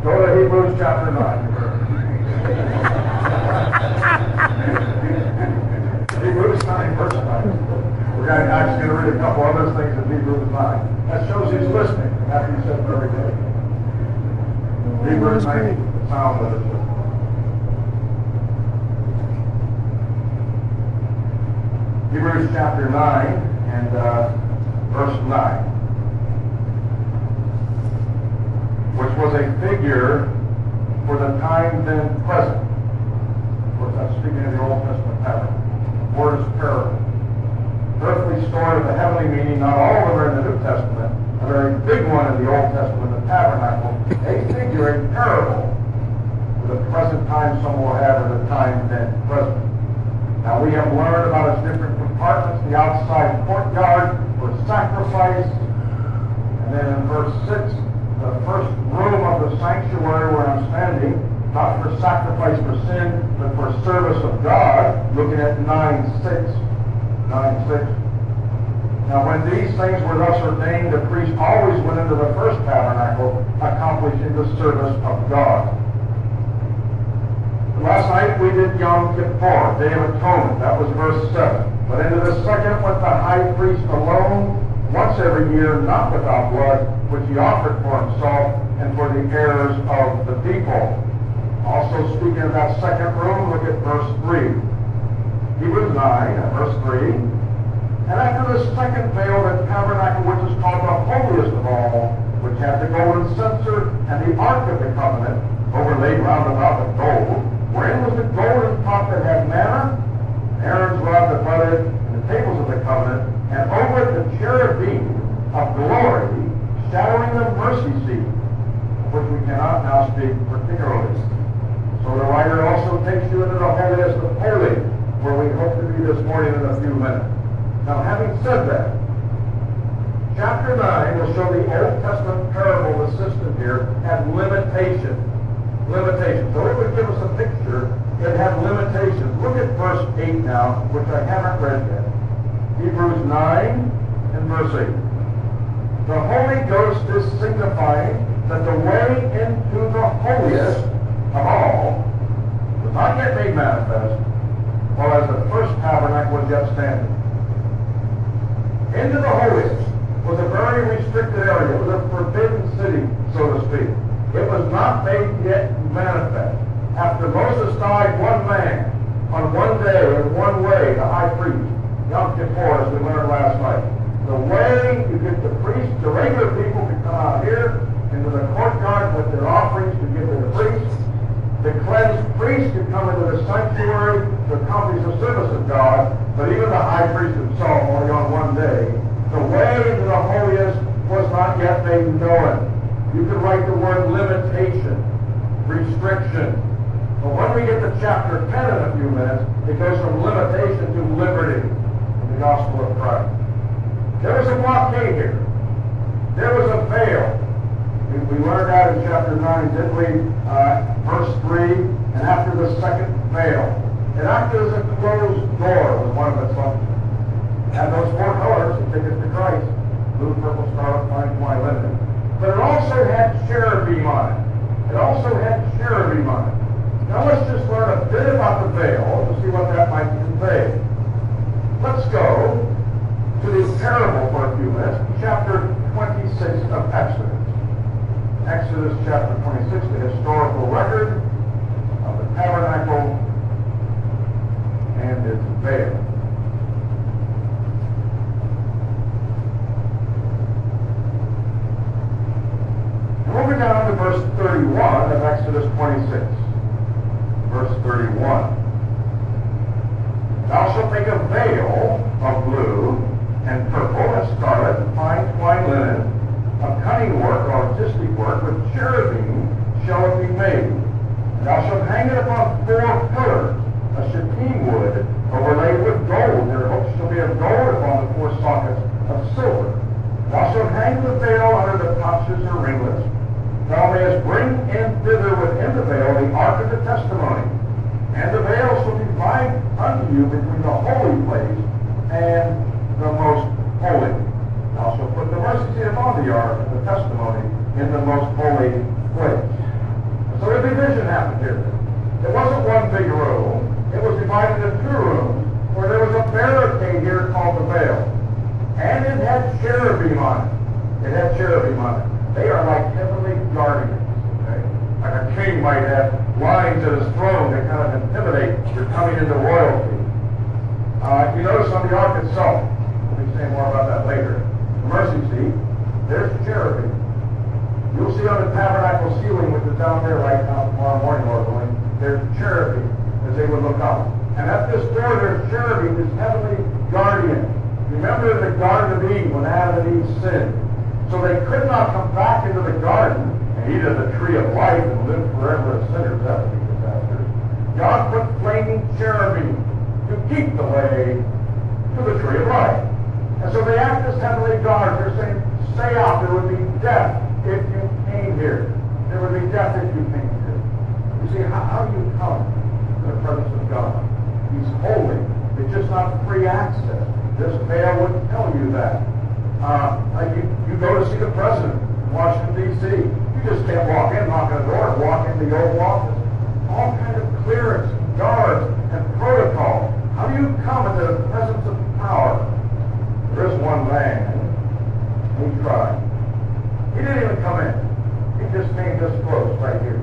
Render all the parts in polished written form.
Go to Hebrews chapter 9. Hebrews 9, verse 9. We're actually going to read a couple other things in Hebrews 9. That shows he's listening after he said very good. Hebrews 9, sound leadership. Hebrews chapter 9 and verse 9, which was a figure for the time then present. Of course, that's speaking of the Old Testament pattern. The word is parable. Earthly story of the heavenly meaning, not all of them are in the New Testament. A very big one in the Old Testament, the tabernacle. A figure, a parable, for the present time some will have, or the time then present. Now we have learned about its different compartments, the outside courtyard for sacrifice, and then in verse 6, the first room of the sanctuary where I'm standing, not for sacrifice for sin, but for service of God, looking at 9:6. Now when these things were thus ordained, the priest always went into the first tabernacle, accomplishing the service of God. Last night we did Yom Kippur, Day of Atonement. That was verse 7. But into the second went the high priest alone, once every year, not without blood, which he offered for himself and for the errors of the people. Also speaking of that second room, look at verse 3. Hebrews 9, verse 3. And after the second veil, the tabernacle, which is called the holiest of all, which had the golden censer and the ark of the covenant, overlaid round about with gold, wherein was the golden pot that had manna, Aaron's rod that budded, and the tables of the covenant, and over it the cherubim of glory, shadowing the mercy seat, of which we cannot now speak particularly. So the writer also takes you into the holiest of holies, where we hope to be this morning in a few minutes. Now, having said that, chapter 9 will show the Old Testament parable assistant here had limitations. So it would give us a picture that had limitations. Look at verse 8 now, which I haven't read yet. Hebrews 9 and verse 8. The Holy Ghost is signifying that the way into the holiest of all was not yet made manifest, while as the first tabernacle was yet standing. Into the holiest was a very restricted area. It was a forbidden city, so to speak. It was not made yet manifest. After Moses died, one man, on one day, in one way, the high priest, Yom Kippur, as we learned last night. The way you get the priest, the regular people could come out here into the courtyard with their offerings to give to the priest. The cleansed priest could come into the sanctuary to accomplish the service of God, but even the high priest himself, only on one day, the way into the holiest was not yet made known. You could write the word limitation, restriction. But when we get to chapter 10 in a few minutes, it goes from limitation to liberty in the gospel of Christ. There was a blockade here. There was a veil. We learned that in chapter 9, didn't we? Verse 3, and after the second veil. It acted as a closed door was one of its functions. It had those four colors, the ticket to Christ: blue, purple, scarlet, fine, white, linen. But it also had cherubim on it. Now let's just learn a bit about the veil to see what that might convey. Let's go to the parable for a few minutes, chapter 26 of Exodus. Exodus chapter 26, the historical record of the tabernacle and its veil. Moving down to verse 31 of Exodus 26. Verse 31. Thou shalt make a veil of blue and purple and scarlet and fine twined linen, of cunning work or artistic work, with cherubim shall it be made. And thou shalt hang it upon 4 pillars, a shittim wood, overlaid with gold. Their hooks shall be of gold upon the 4 sockets of silver. Thou shalt hang the veil under the pouches or ringlets. Thou mayest bring in thither within the veil the ark of the testimony. And the veil shall divide unto you between the holy place and the most holy. Thou shalt put the mercy seat upon the ark of the testimony in the most holy place. big room. It was divided into two rooms where there was a barricade here called the veil. And it had cherubim on it. It had cherubim on it. They are like heavenly guardians. Okay? Like a king might have lines at his throne that kind of intimidate you're coming into royalty. You notice on the ark itself, we'll be saying more about that later, the mercy seat, there's cherubim. You'll see on the tabernacle ceiling, which is down there right now tomorrow morning, Lord willing, there's cherubim as they would look up. And at this door, there's cherubim, this heavenly guardian. Remember the Garden of Eden when Adam and Eve sinned. So they could not come back into the garden and eat of the tree of life and live forever as sinners. That would be disastrous. God put flaming cherubim to keep the way to the tree of life. And so they act as heavenly guards. They're saying, stay out. There would be death if you came here. There would be death if you came here. You see, how do you come to the presence of God? He's holy. It's just not free access. This veil would tell you that. Like you go to see the president in Washington, D.C. You just can't walk in, knock on the door, and walk in the Oval Office. All kind of clearance, guards, and protocol. How do you come into the presence of power? There is one man. He tried. He didn't even come in. He just came this close right here.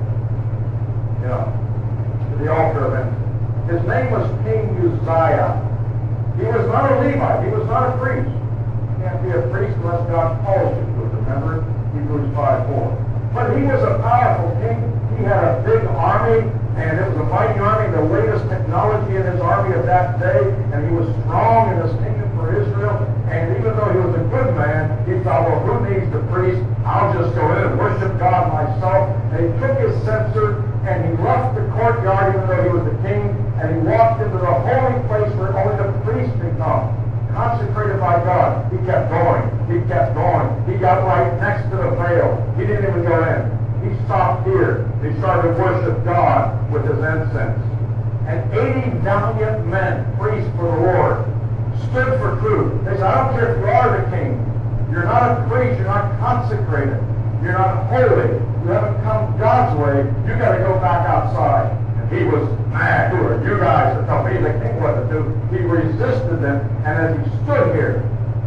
You know, to the altar of incense. His name was King Uzziah. He was not a Levite. He was not a priest. You can't be a priest unless God calls you to it. Remember Hebrews 5:4. But he was a powerful king. He had a big army, and it was a mighty army, the latest technology in his army of that day, and he was strong in his kingdom for Israel. And even though he was a good man, he thought, well, who needs the priest? I'll just go in and worship God myself. And he took his censer, and he left the courtyard, even though he was the king, and he walked into the holy place where only the priest could come, consecrated by God. He kept going. He kept going. He got right next to the veil. He didn't even go in. He stopped here. He started to worship God with his incense. And 80 valiant men, priests for the Lord, stood for truth. They said, I don't care if you are the king. You're not a priest. You're not consecrated. You're not holy. You haven't come God's way. You got to go back outside. And he was mad. Who are you guys to tell me the king what to do? He resisted them. And as he stood here,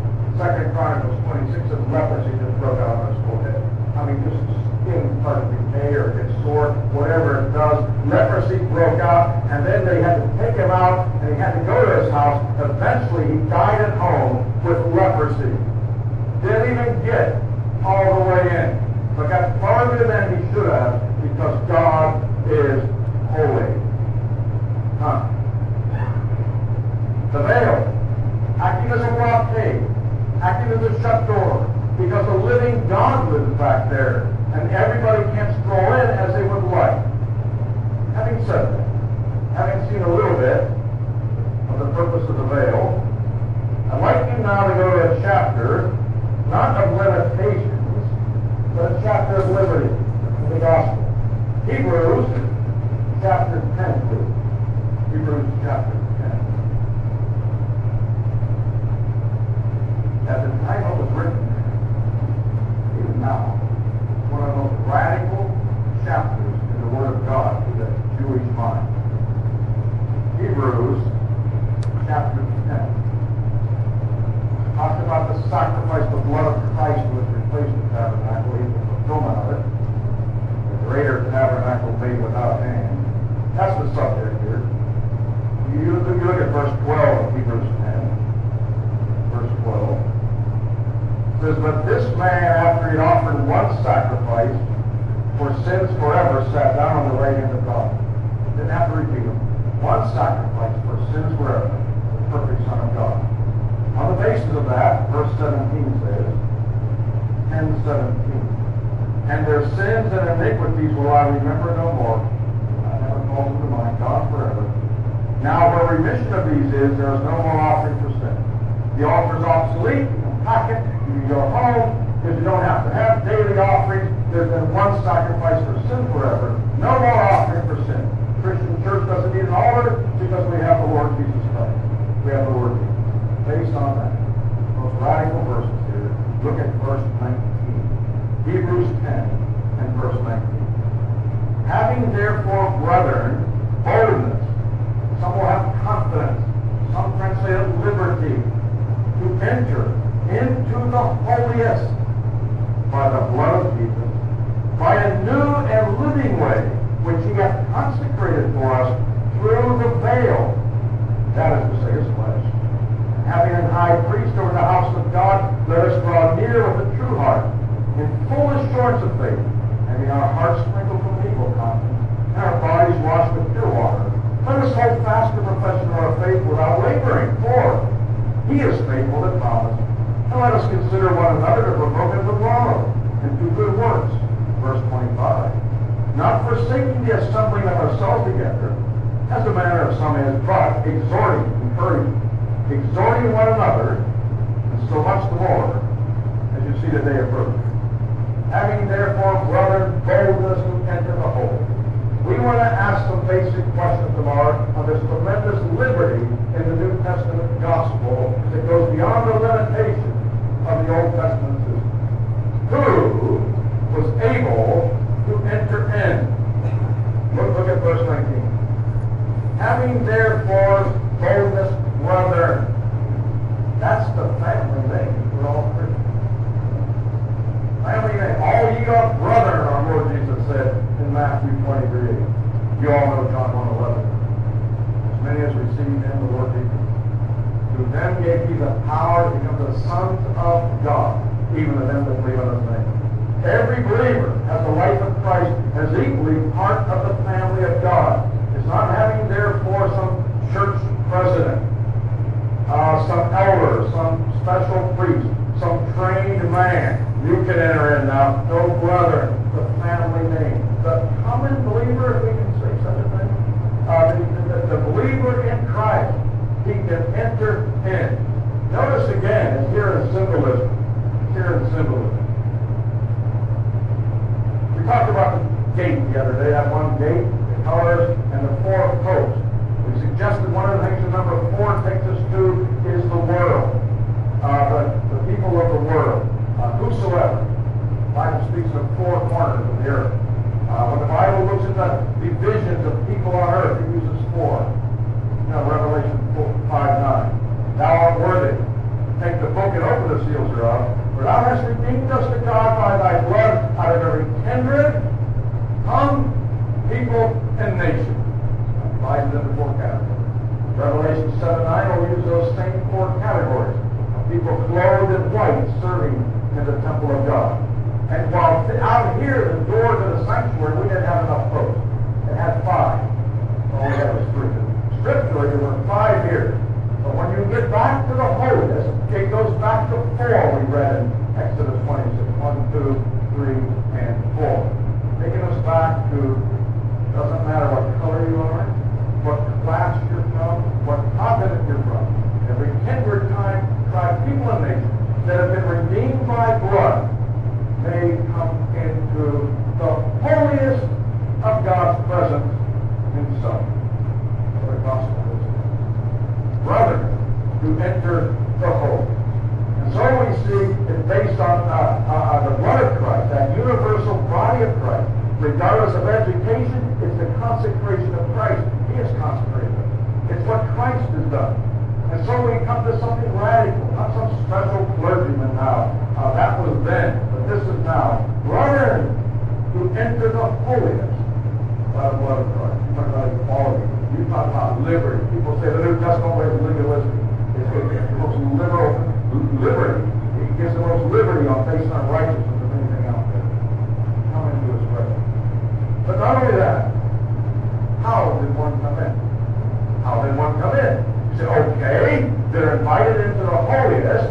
2 Chronicles 26 says leprosy just broke out on his forehead. I mean, just skin started to decay or get sore, whatever it does. Leprosy broke out, and then they had to take him out, and he had to go to his house. Eventually, he died at home with leprosy. Didn't even get all the way in, but got farther than he should have because God is holy. The veil, acting as a blockade, acting as a shut door, because the living God lives back there, and everybody can't stroll in as they would like. Having said that, having seen a little bit of the purpose of the veil, I'd like you now to go to a chapter, not of limitations, but a chapter of liberty in the gospel. Hebrews chapter 10, please. Hebrews chapter 10. At the time it was written, even now, it's one of the most radical chapters in the Word of God to the Jewish mind. Hebrews chapter 10 talks about the sacrifice, the blood of Christ which replaced the tabernacle, even the fulfillment of it, the greater tabernacle made without hand. That's the subject here. You look at verse 12 of Hebrews 10. Verse 12. It says, but this man, after he had offered one sacrifice for sins forever, sat down on the right hand of God. Didn't have to repeat them. One sacrifice for sins forever, the perfect Son of God. On the basis of that, verse 17 says, 10:17, and their sins and iniquities will I remember no more. I never call them to mind, God forever. Now, where remission of these is, there is no more offering for sin. The altar is obsolete. You can pack it. You can go home because you don't have to have daily offerings. There's been one sacrifice for sin forever. No more offering for sin. The Christian church doesn't need an altar because we have the Lord Jesus Christ. We have the Lord Jesus. Based on that, most radical verses here, look at verse 19. Hebrews 10 and verse 19. Having therefore, brethren, boldness holiest by the blood of Jesus, by a new and living way, which he hath consecrated for us through the veil, that is to say, his flesh. Having an high priest over the house of God, let us draw near with a true heart, in full assurance of faith, having our hearts sprinkled from evil conscience, and our bodies washed with pure water. Let us hold fast the profession of our faith without wavering, for he is faithful that promised. And let us consider one another to provoke him to love and to good works. Verse 25. Not forsaking the assembling of ourselves together, as the manner of some is, but exhorting, encouraging, exhorting one another, and so much the more, as you see the day approaching. Having therefore, brethren, boldness to enter the Holy. We want to ask some basic questions tomorrow on this tremendous liberty in the New Testament gospel that goes beyond the limitations of the Old Testament system. Who was able to enter in? Look at verse 19. Having therefore boldness, brethren. That's the family name. We're all Christians. Family name. All ye are brethren, our Lord Jesus said in Matthew 23. You all know John 1:11. As many as received him, the Lord Jesus. To them gave he the power to become the sons of God, even to them that believe on his name. Every believer has the life of Christ as equally part of the family of God. It's not having therefore some church president, some elder, some special priest, some trained man. You can enter in now. No brother, the family name. The common believer, if we can say such a thing, the believer in Christ, he can enter in. Notice again, it's here in symbolism. It's here in symbolism. We talked about the gate the other day, that one gate, the colors, and the four posts. We suggested one of the things that number 4 takes us to is the world. The people of the world. Whosoever. The Bible speaks of 4 corners of the earth. When the Bible looks at the divisions of people on earth, it uses 4. You know, Revelation 5:9. Thou art worthy. Take the book and open the seals thereof. For thou hast redeemed us to God by thy blood out of every kindred, tongue, people, and nation. Divided into 4 categories. Revelation 7:9 will use those same 4 categories. People clothed in white serving in the temple of God. And while out here, the door to the sanctuary, we didn't have enough posts. It had 5. All we had was 3. Scripturally, there were 5 here. But when you get back to the holiest, it goes back to 4 we read in Exodus 26. 1, 2, 3, and 4. Taking us back to, doesn't matter what color you are, what class you're from, what continent you're from. Every kindred, time, tribe, people, and nation that have been redeemed by blood may come into the holiest of God's presence himself. That's what the gospel is. Brother, to enter the holy. And so we see it's based on the blood of Christ, that universal body of Christ. Regardless of education, it's the consecration of Christ. He is consecrated. It's what Christ has done. And so we come to something radical, not some special clergyman now. That was then, but this is now. Brethren, who enter the holiness by the blood of Christ. You talk about equality. You talk about liberty. People say the New Testament way is legalistic. It's the most liberal liberty. It gives the most liberty on based on righteousness of anything out there. Come into his presence. But not only that, how did one come in? How did one come in? You say, okay, they're invited into the holiest,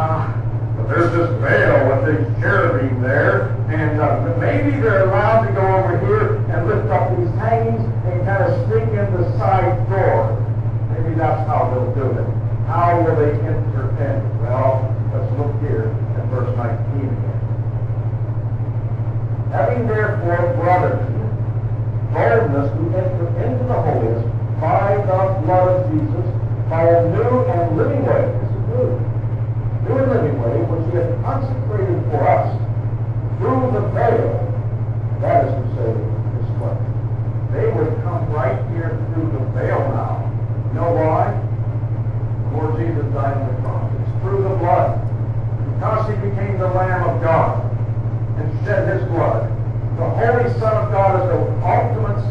but there's this veil with this cherubim there, and maybe they're allowed to go over here and lift up these hangings and kind of sneak in the side door. Maybe that's how they'll do it. How will they enter in? Well, let's look here at verse 19 again.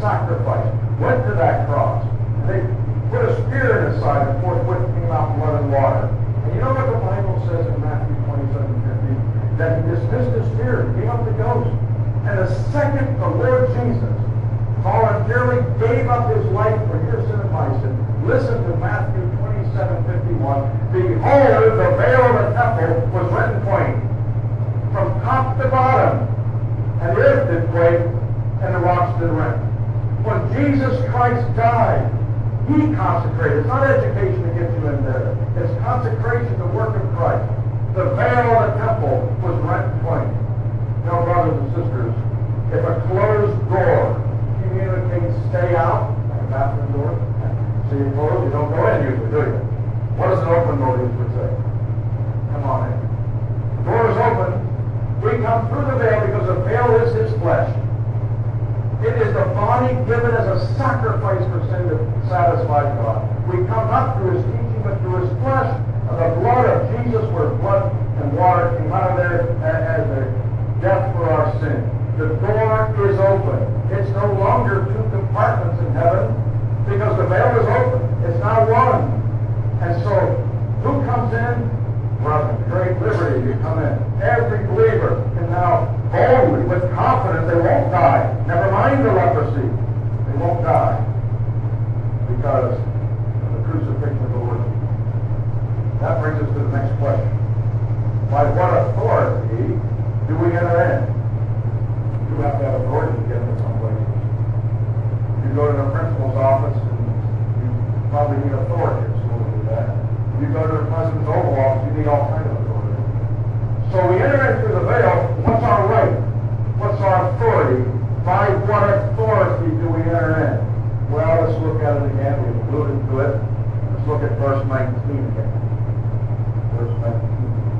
sacrifice, went to that cross. And they put a spear in his side, and forthwith came out blood and water. And you know what the Bible says in Matthew 27:50? That he dismissed his spirit, gave up the ghost. And the second the Lord Jesus voluntarily gave up his life for your sin and my sin, listen to Matthew 27:51. Behold, the veil of the temple was rent in twain, from top to bottom, and the earth did quake, and the rocks did rent. When Jesus Christ died, he consecrated. It's not education to get you in there. It's consecration, the work of Christ. The veil of the temple was rent in twain. You know, brothers and sisters, if a closed door communicates stay out, like a bathroom door, so you close, you don't go in usually, do you? What does an open door usually say? Come on in. The door is open. We come through the veil because the veil is his flesh. It is the body given as a sacrifice for sin to satisfy God. We come not through his teaching, but through his flesh. And the blood of Jesus, where blood and water came out of there as a death for our sin. The door is open. It's no longer two compartments in heaven because the veil is open. It's now one. And so, who comes in? Brother, great liberty, you come in. Every believer can now boldly, with confidence, they won't die. Never mind the leprosy. They won't die because of the crucifixion of the Lord. That brings us to the next question. By what authority do we enter in? You have to have authority to get into some places. You go to the principal's office, and you probably need authority to do that. You go to the president's Oval Office, you need all kinds of authority. So we enter in through the veil. What's our right? What's our authority? By what authority do we enter in? Well, let's look at it again. We've alluded to it. Let's look at verse 19 again. Verse 19.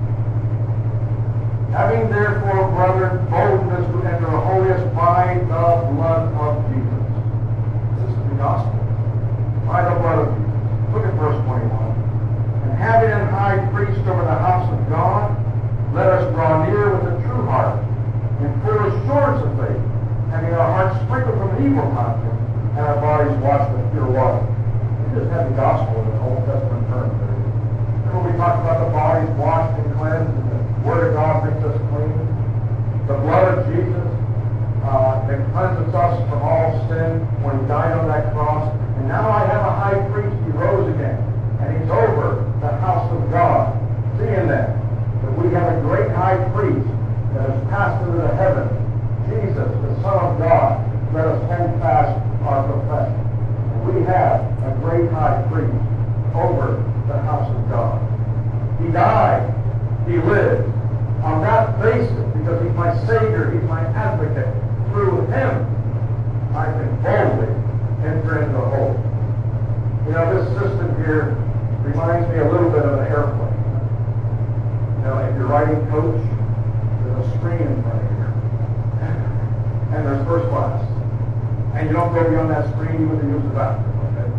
Having therefore, brethren, boldness to enter the holiest by the blood of Jesus. This is the gospel. By the blood of Jesus. Look at verse 21. And having an high priest over the house of God, let us draw near with a true heart, in full assurance of faith, having our hearts sprinkled from evil conscience, and our bodies washed with pure water. We just had the gospel in the Old Testament terms there. Remember we talked about the bodies washed and cleansed, and the Word of God makes us clean. The blood of Jesus that cleanses us from all sin when he died on that cross. And now I have a high priest, he rose again, and he's over the house of God. Seeing that we have a great high priest that has passed into the heavens, Jesus, the Son of God. Let us hold fast our profession. We have a great high priest over the house of God. He died. He lived. On that basis, because he's my Savior, he's my advocate, through him, I can boldly enter into the holy. You know, this system here reminds me a little bit of an airplane. You know, if you're riding coach, there's a screen in front of you. And there's first class. And you don't go beyond that screen even to use the bathroom.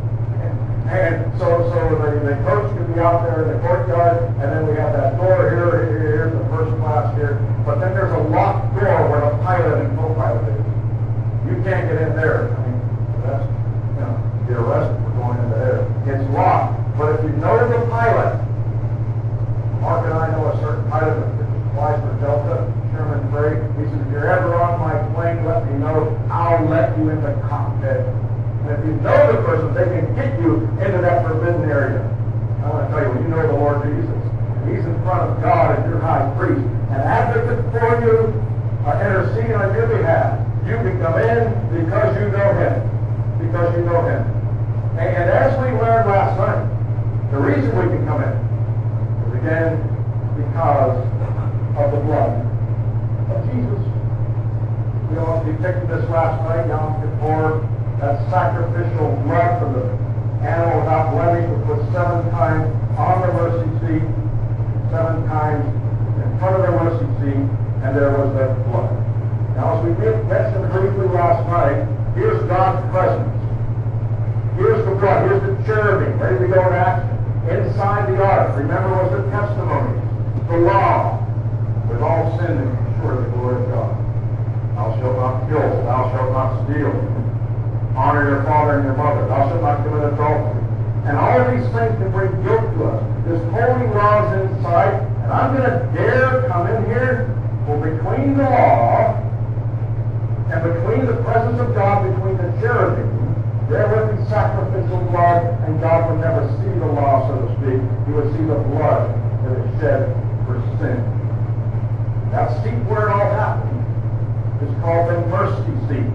And so the coach can be out there in the courtyard, and then we have that door here's the first class here. But then there's a locked door where the pilot and co-pilot is. You can't get in there. I mean, that's, you know, get arrested for going into there. It's locked. But if you know the pilot, Mark and I know a certain pilot that flies for Delta, Sherman Freight. He says, if you're ever on my plane, let me know. I'll let you in the cockpit. And if you know the person, they can get you into that forbidden area. I want to tell you, when you know the Lord Jesus, he's in front of God as your high priest, an advocate for you, interceding on your behalf. You can come in because you know him. Because you know him. And as we learned last night, the reason we can come in is again because of the blood of Jesus. We all depicted this last night, Yom Kippur. That sacrificial blood from the animal without blemish was put 7 times on the mercy seat, 7 times in front of the mercy seat, and there was that blood. Now, as we mentioned briefly last night, here's God's presence. Here's the blood. Here's the cherubim ready to go in action. Inside the ark, remember, was the testimony, the law. We've all sinned and short of the glory of God. Thou shalt not kill. Thou shalt not steal. Honor your father and your mother. Thou shalt not commit adultery. And all these things can bring guilt to us. This holy law is inside, and I'm going to dare come in here for between the law and between the presence of God, between the cherubim, there would be sacrificial blood, and God would never see the law, so to speak. He would see the blood that is shed for sin. That seat where it all happened is called the mercy seat.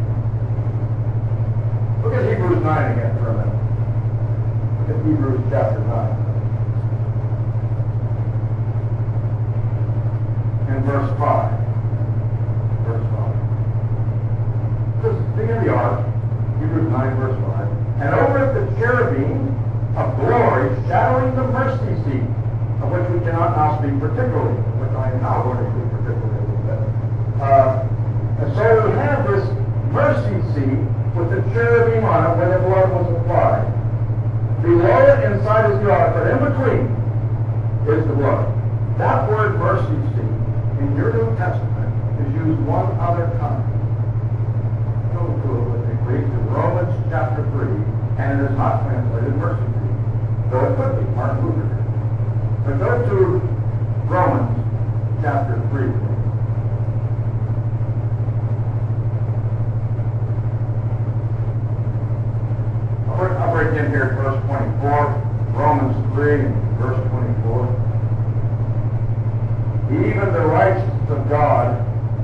Look at Hebrews 9 again for a minute. Look at Hebrews chapter 9. And verse 5. Verse 5. Just think of the ark. Hebrews 9, verse 5. And over it the cherubim of glory shadowing the mercy seat, of which we cannot now speak particularly, which I am now going to speak particularly a little bit. And so we have this mercy seat with the cherubim on it where the blood was applied. Below it, inside is the ark, but in between is the blood. That word mercy seat in your New Testament is used one other time. Go to it with me, please, to Romans chapter 3, and it is not translated mercy seat. Though it could be, Martin Luther did. But go to Romans chapter 3, please. I'll break in here at verse 24, Romans 3, verse 24. Even the righteousness of God,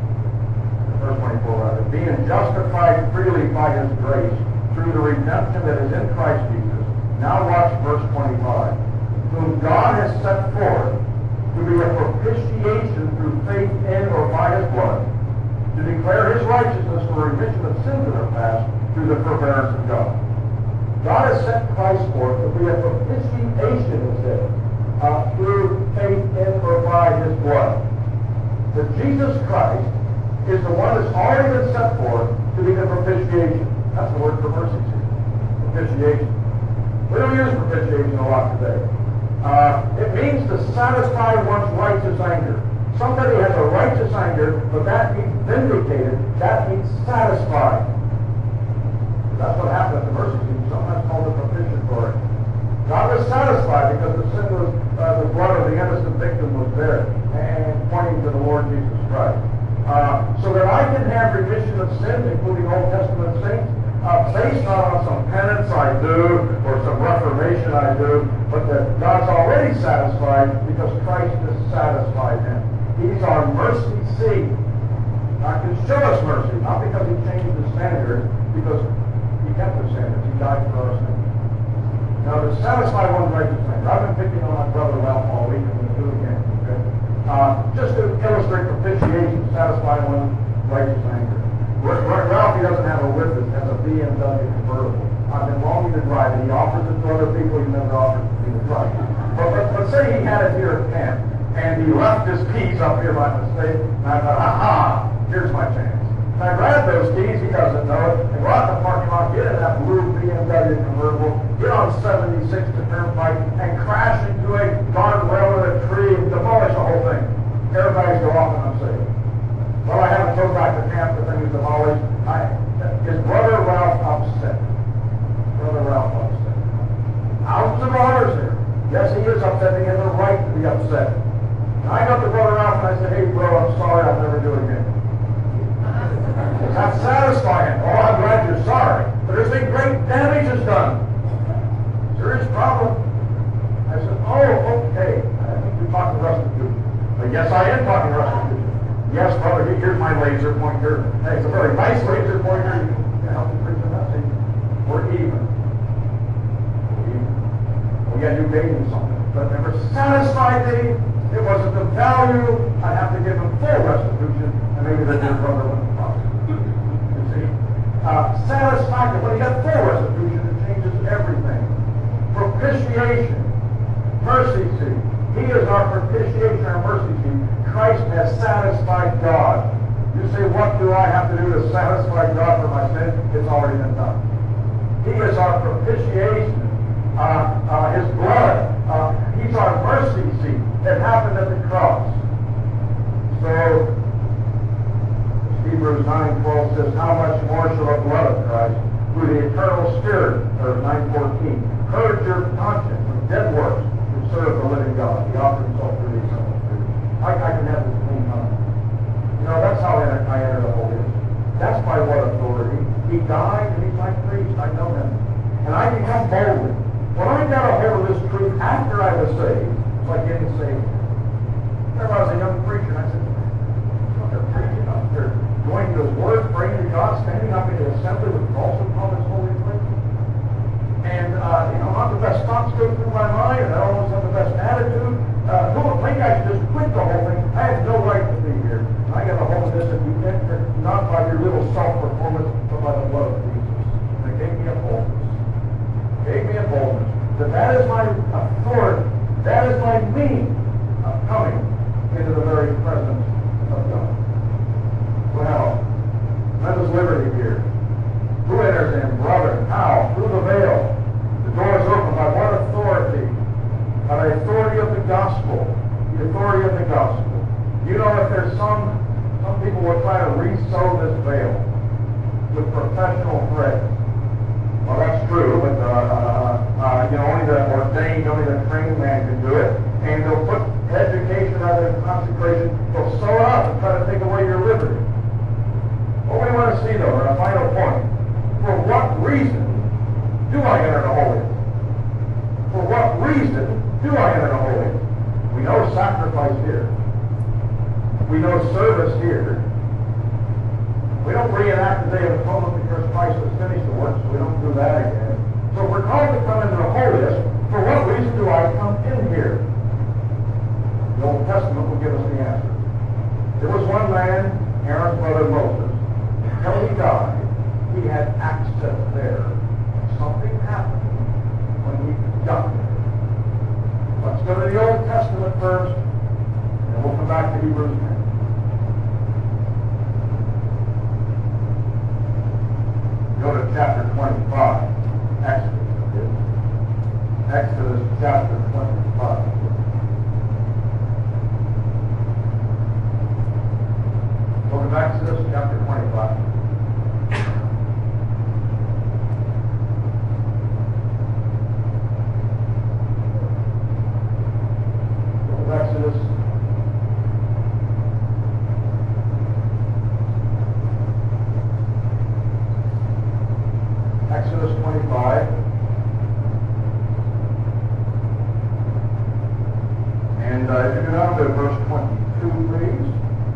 verse 24 rather, being justified freely by his grace through the redemption that is in Christ Jesus. Now watch verse 25. Whom God has set forth to be a propitiation through faith in or by his blood, to declare his righteousness for remission of sins that are past through the forbearance of God. God has set Christ forth to be a propitiation, it says, through faith in or by his blood. That Jesus Christ is the one that's already been set forth to be the propitiation. That's the word for mercy seat. Propitiation. We don't use propitiation a lot today. It means to satisfy one's righteous anger. Somebody has a righteous anger, but that means vindicated. That means satisfied. That's what happened at the mercy seat. Sometimes called the propitiatory. God was satisfied because the sin was, the blood of the innocent victim was there, and pointing to the Lord Jesus Christ. So that I can have remission of sins, including Old Testament saints, based not on some penance I do or some reformation I do, but that God's already satisfied because Christ has satisfied him. He's our mercy seat. God can show us mercy, not because he changed the standards, because he kept the standards. He died for our sins. Now, to satisfy one's righteous anger, I've been picking on my brother Ralph all week, and I'm going to do it again. Okay? Just to illustrate propitiation, satisfy one's righteous anger. Ralph, he doesn't have a whip, has a BMW convertible. I've been longing to drive it. He offers it to other people. He never offers it to me to drive. But say he had it here at camp, and he left his keys up here by mistake, and I thought, aha, here's my chance. And I grabbed those keys, he doesn't know it, and go out in the parking lot, get in that blue BMW convertible, get on 76 to Turnpike, and crash into a guardrail with a tree and demolish the whole thing. Airbags go off and I'm safe. Well, I haven't towed back to camp, the thing is demolished. Is Brother Ralph upset? Brother Ralph upset. Thousands of others there. Yes, he is upset. He has a right to be upset. And I got to Brother Ralph and I said, hey, bro, I'm sorry, I'll never do it again. Does that satisfy him? Oh, I'm glad you're sorry. But there's been great damage is done. Serious problem. I said, oh, okay. I think you're talking restitution. But yes, I am talking restitution. Yes, brother, here's my laser pointer. Hey, it's a very nice laser pointer. You can help me preach the message. We're even. Well, yeah, you gave me something. But never satisfied me. It wasn't the value. I have to give him full restitution. And maybe that your brother wouldn't prosper. You see? Satisfaction. When you got full restitution, it changes everything. Propitiation. Mercy seat. He is our propitiation, our mercy seat. Christ has satisfied God. You say, what do I have to do to satisfy God for my sin? It's already been done. He is our propitiation. His blood. He's our mercy seat. It happened at the cross. So, Hebrews 9:12 says, how much more shall the blood of Christ, who the eternal Spirit, or 9:14. Purge your conscience from dead works to serve the living God. He offered himself through the eternal Spirit. I can have this clean conscience. You know, that's how I enter the holiest. That's by what authority? He died and he's my priest. I know him. And I can come boldly. When I got a hold of this truth after I was saved, it's like getting saved. Remember, I was a young preacher, and I said, what they're preaching up there, going to his word, praying to God, standing up in the assembly with also called his holy place. And, not the best thoughts go through my mind, and I almost have the best attitude. Who would think I should just quit the whole thing? I have no right to be here. And I got a hold of this, and you enter not by your little self-performance, but by the blood of Jesus. And it gave me a boldness. Gave me a boldness. That is my authority. That is my means of coming into the very presence of God. Well, tremendous liberty here. Who enters in? Brother. How? Through the veil. The door is open. By what authority? By the authority of the gospel. The authority of the gospel. You know, if there's some people will try to re-sew this veil with professional thread. Well, that's true, but only the ordained, only the trained man can do it. And they'll put education rather than consecration. They'll sew it up and try to take away your liberty. What we want to see, though, in a final point, for what reason do I enter the Holy? For what reason do I enter the Holy? We know sacrifice here. We know service here. We don't reenact the Day of Atonement because Christ has finished the work, so we don't do that again. So if we're called to come into the holiest, for what reason do I come in here? The Old Testament will give us the answer. There was one man, Aaron's brother Moses. Until he died, he had access there. Something happened when he got there. Let's go to the Old Testament first, and we'll come back to Hebrews 10. Go to chapter 25. Exodus chapter 25. Go to Exodus chapter 25. Go to Exodus. Exodus 25. And if you go down to verse 22, please.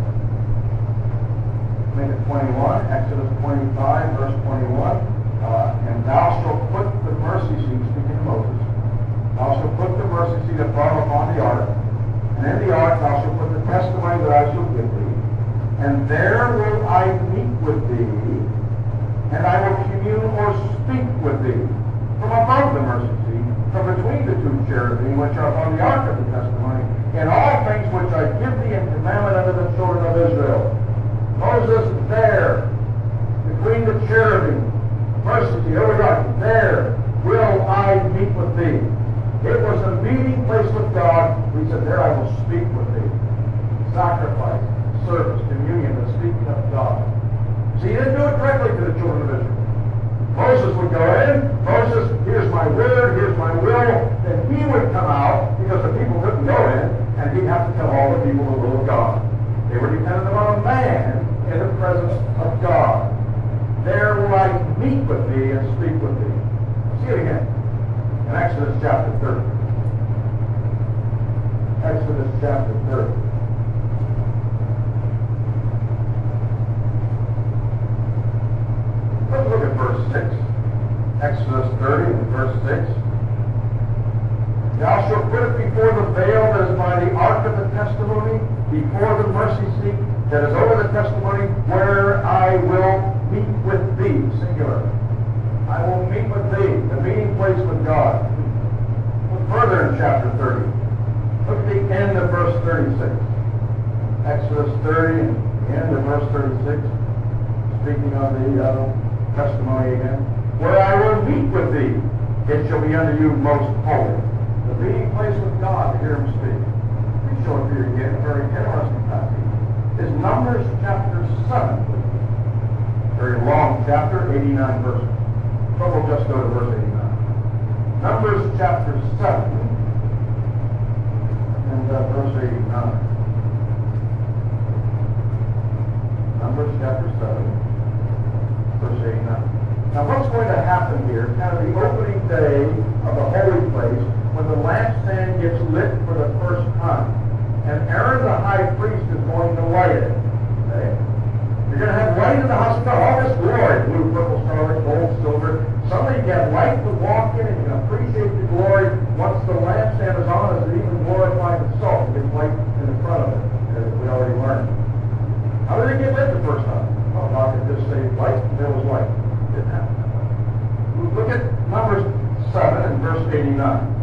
Make it 21. Exodus 25, verse 21. And thou shalt put the mercy seat, speaking to Moses, thou shalt put the mercy seat above upon the ark. And in the ark thou shalt put the testimony that I shall give thee. And there will I meet with thee, and I will commune or speak with thee from above the mercy seat, from between the two cherubim which are upon the ark of the testimony, in all things which I give thee in commandment unto the children of Israel. Moses there, between the cherubim, mercy seat, over God, there will I meet with thee. It was a meeting place with God. We said, there I will speak with thee. Sacrifice, service, communion, the speaking of God. See, he didn't do it directly to the children of Israel. Moses would go in. Moses, here's my word, here's my will. Then he would come out because the people couldn't go in, and he'd have to tell all the people the will of God. They were dependent upon a man in the presence of God. There will I meet with thee and speak with thee. See it again. In Exodus chapter 30. Exodus chapter 30. Let's look at verse 6. Exodus 30 and verse 6. Thou shalt put it before the veil that is by the ark of the testimony, before the mercy seat that is over the testimony, where I will meet with thee. Singular. I will meet with thee, the meeting place with God. Look further in chapter 30. Look at the end of verse 36. Exodus 30 and the end of verse 36. Speaking of the testimony again. Where I will meet with thee, it shall be unto you most holy. The meeting place with God to hear him speak. We show it here again, a very interesting passage. Is Numbers chapter 7. Very long chapter, 89 verses. but we'll just go to verse 89. Numbers chapter 7 and verse 89. Numbers chapter 7, verse 89. Now what's going to happen here, kind of the opening day of the holy place, when the lampstand gets lit for the first time. And Aaron the high priest is going to light it. Okay? You're going to have light in the house of God. All this glory, blue, purple, scarlet, gold, silver. Suddenly you get light to walk in and you can appreciate the glory. Once the lampstand is on, as it even glorifies itself. It gets light in the front of it, as we already learned. How did it get lit the first time? Well, God could just say light, and there was light. It didn't happen that way. Look at Numbers 7 and verse 89.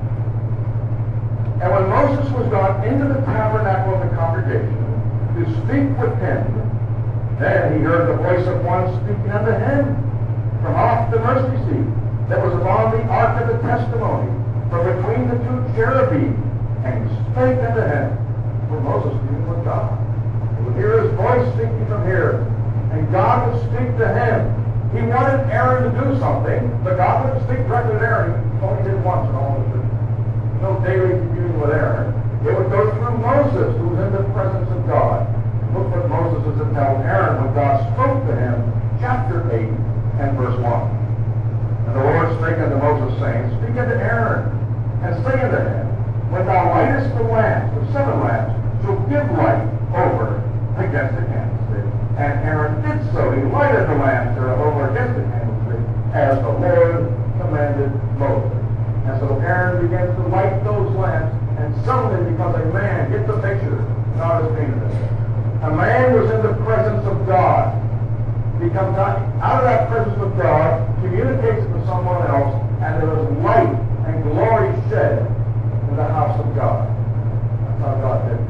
And when Moses was gone into the tabernacle of the congregation to speak with him, then he heard the voice of one speaking unto him from off the mercy seat that was upon the ark of the testimony, from between the two cherubim, and he spake unto him. For Moses speaking with God. He would hear his voice speaking from here, and God would speak to him. He wanted Aaron to do something, but God wouldn't speak directly to Aaron. He only did once in all of it. No daily communion with Aaron. It would go through Moses, who was in the presence of God. Look what Moses is to tell Aaron when God spoke to him, chapter 8 and verse 1. And the Lord spake unto Moses, saying, Speak unto Aaron, and say unto him, When thou lightest the lamps, the 7 lamps, shall give light over against the candlestick. And Aaron did so. He lighted the lamps that are over against the candlestick, as the Lord commanded Moses. And so Aaron begins to light those lamps, and suddenly, because a man, get the picture, God has painted it. A man was in the presence of God. He comes out of that presence of God, communicates it to someone else, and there was light and glory shed in the house of God. That's how God did it.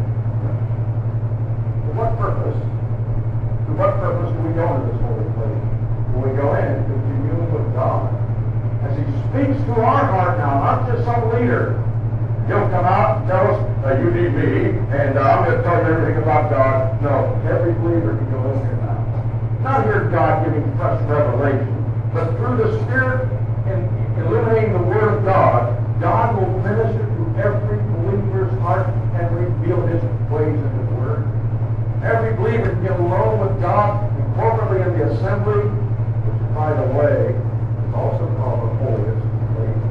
For what purpose? To what purpose do we go into this holy place? When we go in to commune with God. As he speaks to our heart now, not just some leader. He'll come out and tell us, you need me, and I'm going to tell you everything about God. No, every believer can go in here now. Not hear God giving fresh revelation, but through the Spirit and illuminating the Word of God, God will minister to every believer's heart and reveal His ways in His Word. Every believer can get alone with God and corporately in the assembly, which, by the way, also called the holiest place.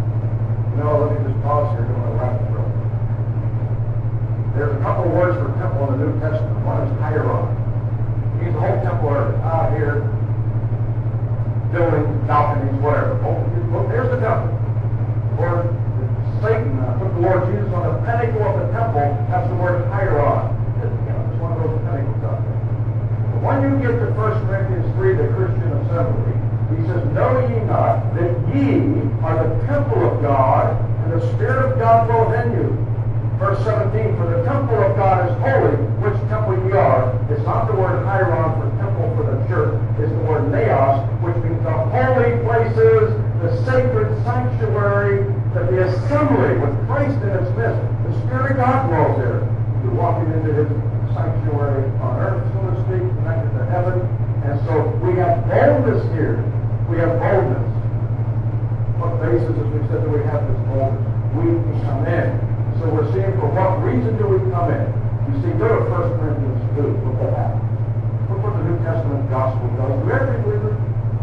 Let me just pause here to wrap it up. There's a couple of words for temple in the New Testament. One is hieron. It means the whole temple area. Out here, buildings, balconies, whatever. Oh, there's the temple. Or Satan took the Lord Jesus on the pinnacle of the temple. That's the word hieron. It's one of those pinnacles out there. But when you get to 1 Corinthians 3, the Christian assembly, he says, Know ye not that ye are the temple of God, and the Spirit of God dwelleth in you. Verse 17, For the temple of God is holy, which temple ye are. It's not the word hieron for temple for the church. It's the word naos, which means the holy places, the sacred sanctuary, that the assembly with Christ in its midst. The Spirit of God dwells there. You're walking into His sanctuary on earth, so to speak, connected to heaven. And so we have boldness here. We have boldness. What basis, as we said, do we have this boldness? We can come in. So we're seeing for what reason do we come in? You see, go to 1 Corinthians 2. Look what happens. Look what the New Testament gospel does to every believer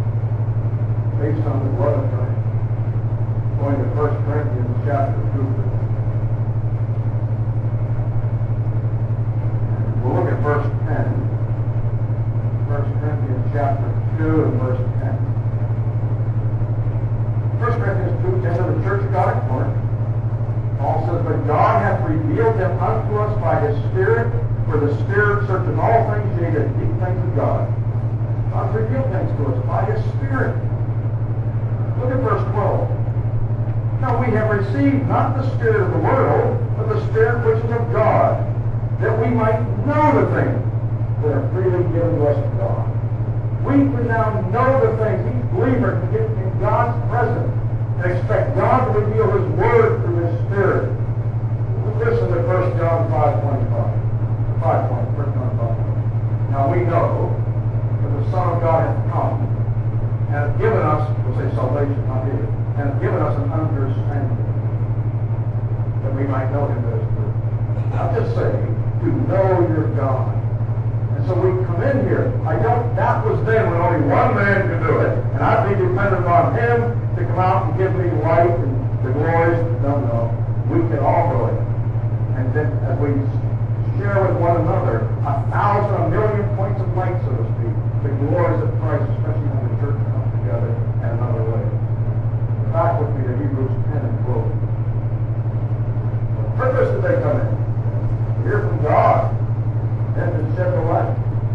based on the blood of Christ. Going to 1 Corinthians chapter 2. We'll look at verse 10. 1 Corinthians chapter 2 and verse 10. 1 Corinthians 2:10 to the church of God at Corinth. Paul says, But God hath revealed them unto us by His Spirit, for the Spirit searcheth all things, yea, the deep things of God. God's revealed things to us by His Spirit. Look at verse 12. Now we have received not the spirit of the world, but the Spirit which is of God, that we might know the things that are freely given to us of God. We can now know the things. Each believer can get in God's presence and expect God to reveal His Word through His Spirit. Listen to 1 John 5:25. 1 John 5:25. Now we know that the Son of God hath come and hath given given us, we'll say salvation, not healing, and has given us an understanding that we might know him as true. Not just say, to know your God. And so we come in here. That was then when only one man could do it, and I'd be dependent on him to come out and give me light and the glories. No. We can all go in. And then as we share with one another 1,000, 1,000,000 points of light, so to speak, the glories of Christ, especially when the church comes together in another way. Back with me to Hebrews 10 and 12. What purpose did they come in? To hear from God, and to shed the light.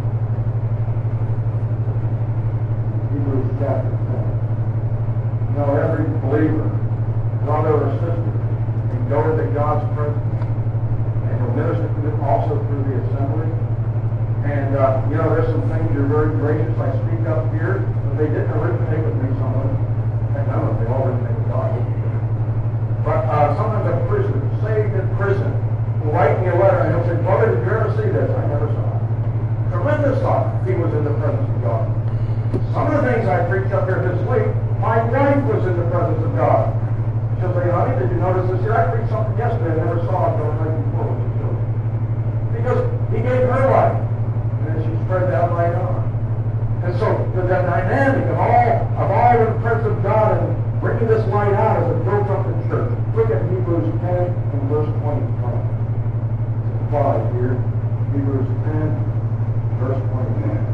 Hebrews chapter 10. You know, every believer, brother or sister, can go into God's presence, and he'll minister to them also through the assembly. And, you know, there's some things you're very gracious. I speak up here, but they didn't originate with me, some of them. Heck, none of them, they all originate with God. But sometimes a prisoner, saved in prison, will write me a letter, and he'll say, brother, did you ever see this? I never saw it. Tremendous thought. He was in the presence of God. Some of the things I preached up here this week, my wife was in the presence of God. She'll say, honey, did you notice this here? I preached something yesterday I never saw it the night before with the children. Because he gave her life. And then she spread that light on. And so the dynamic of all in the presence of God and bringing this light out as it builds up the church. Look at Hebrews 10 and verse 25. 5 here. Hebrews 10, verse 25.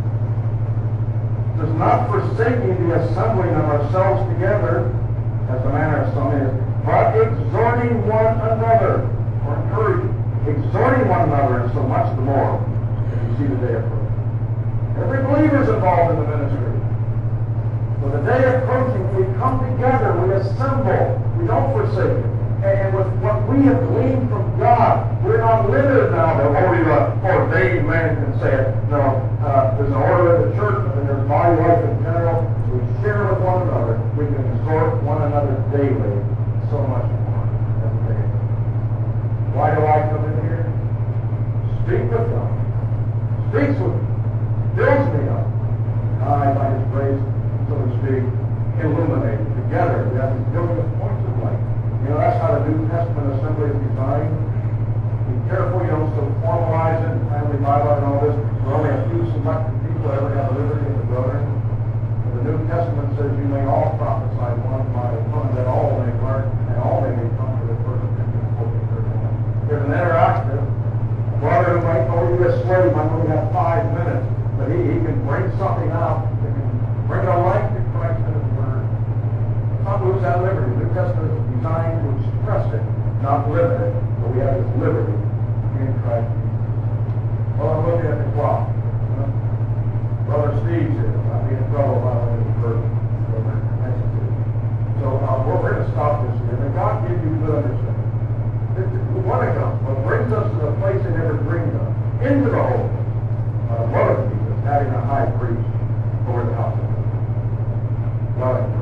Does not forsaking the assembling of ourselves together, as the manner of some is, but exhorting one another, or encouraging, exhorting one another, and so much the more, as you see the day approaching. Every believer is involved in the ministry. When the day approaching, we come together, we assemble, we don't forsake it. And with what we have gleaned from God, we're not limited now to only the ordained man can say it. No, there's an order in the church, and there's body life in general. We share with one another. We can exhort one another daily. So much more every day. Why do I come in here? Speak with God. Speaks with me. Builds me up. I, by His grace, so to speak, illuminate. Together, we have these billion points of light. You know, that's how the New Testament assembly is designed. Be careful you don't so formalize it, and family Bible and all this. We're only a few selected people that ever have liberty in the brethren. The New Testament says you may all prophesy one by one, that all may learn, and all may come to the first opinion of what the church wants. There's an interactive. A brother who might only be a slave might only have 5 minutes, but he can bring something out that can bring a light to Christ and His Word. Let's not lose that liberty. The New Testament is designed to express it, not limit it, but we have this liberty in Christ Jesus. Well, I'm looking at the clock. Brother Steve's here. I'll be in trouble if I don't any further. So we're going to stop this here. May God give you good understanding. We want to come. What brings us to the place He never dreamed of, into the holy. One of Jesus having a high priest over the house of God.